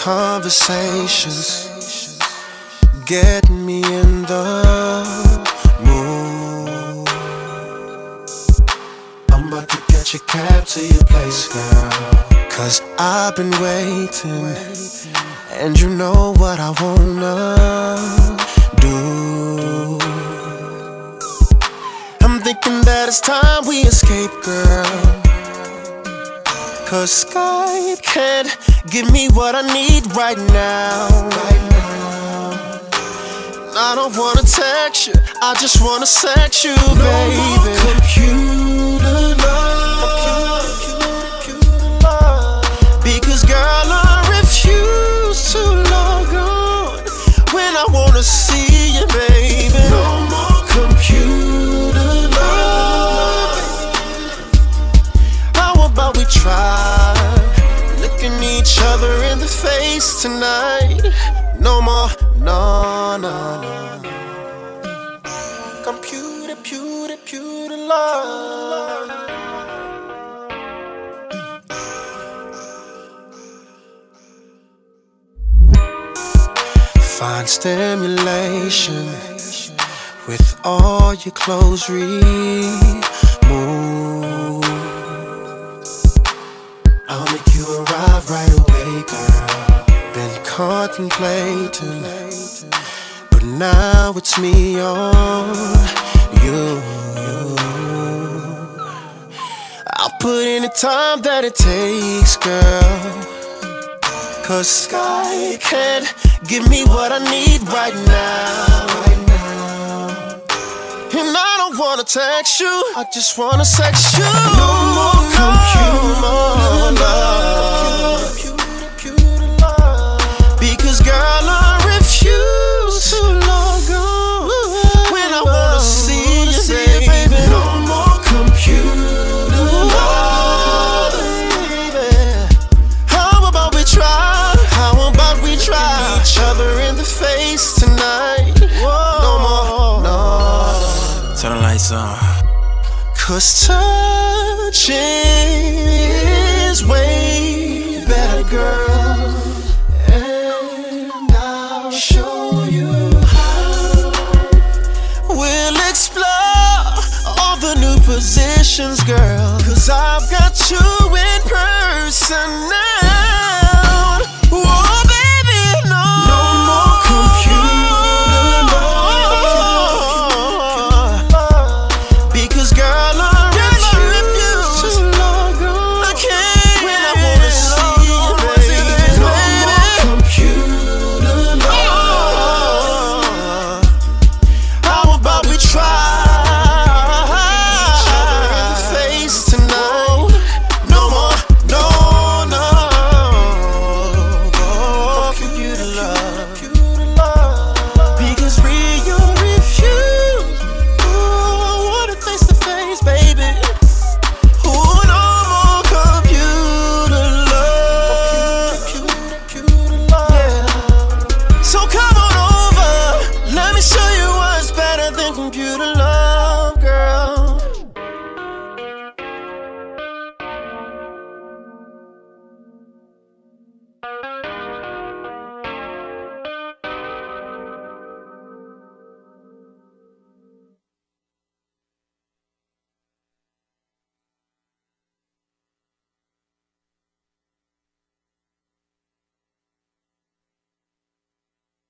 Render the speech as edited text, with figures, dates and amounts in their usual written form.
conversations getting me in the mood. I'm about to get your cab to your place, girl, 'cause I've been waiting, and you know what I wanna do. I'm thinking that it's time we escape, girl, 'cause Skype can't give me what I need right now. I don't wanna text you, I just wanna sex you, baby. No more computer love. Because girl, I refuse to log on when I wanna see you, baby. No more computer love. How about we try looking each other in the face tonight? No more, no. Computer love. Find stimulation with all your clothes removed. I'll make you arrive right away, girl. Been contemplating, but now it's me on you. I'll put in the time that it takes, girl, 'cause Sky can't give me what I need right now. And I don't wanna text you, I just wanna sex you. No more computer love. Because girl, I refuse to log on when I wanna see you, baby. No more computer love, baby. How about we try? How about we try each other in the face tonight? Whoa. No more, no. Turn the lights on. 'Cause touching is way better, girl. And I'll show you how. We'll explore all the new positions, girl, 'cause I've got you in person now.